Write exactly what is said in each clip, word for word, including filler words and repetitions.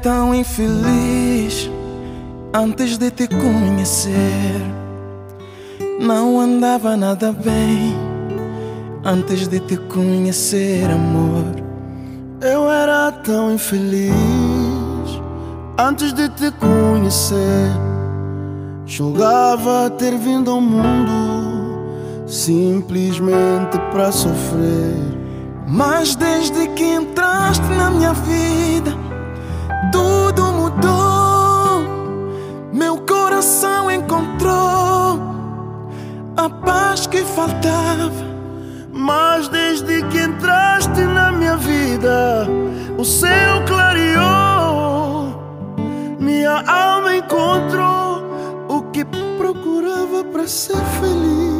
tão infeliz antes de te conhecer. Não andava nada bem antes de te conhecer, amor. Eu era tão infeliz antes de te conhecer. Julgava ter vindo ao mundo simplesmente pra sofrer. Mas desde que entraste na minha vida, tudo mudou. Meu coração encontrou a paz que faltava. Mas desde que entraste na minha vida, o céu clareou. Minha alma encontrou o que procurava para ser feliz.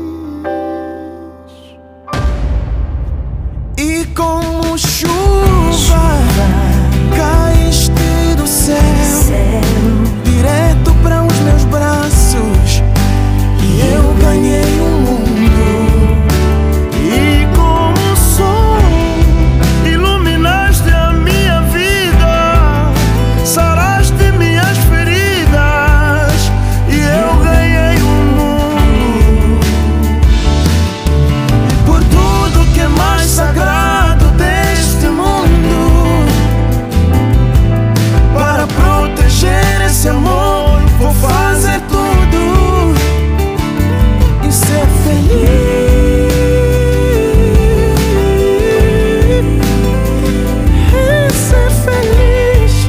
E como chuva caíste do céu, direto para os meus braços, e eu ganhei o mundo. E como sol iluminaste a minha vida, saraste minhas feridas, e eu ganhei o mundo. Por tudo que é mais sagrado deste mundo, para proteger esse amor, vou fazer tudo e ser feliz. E ser feliz.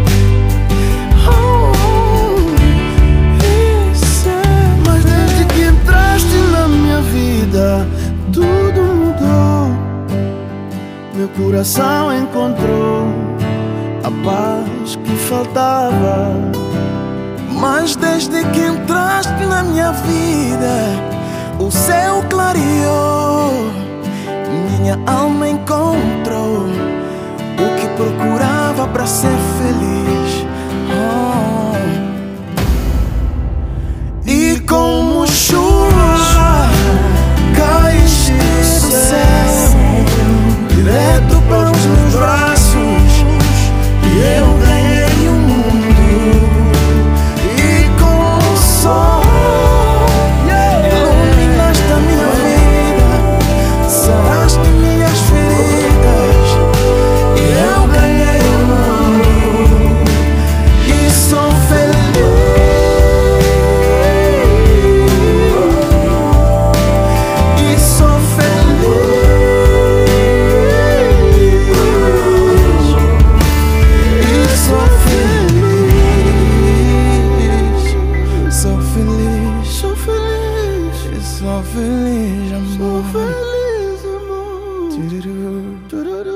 Oh, e ser. Mas desde que entraste na minha vida, tudo mudou. Meu coração encontrou a paz que faltava. Mas desde que entraste na minha vida, o céu clareou. Minha alma encontrou o que procurava para ser feliz. Oh. E como chuva caíste do céu, direto para os meus braços, e eu ganhei o mundo. E com o sol iluminaste a minha vida, saraste minhas feridas, e eu ganhei o mundo. E sou feliz. E sou feliz. E sou feliz. Sou feliz. Sou feliz, E sou feliz, amor. sou feliz, amor. Tururu. Tururu.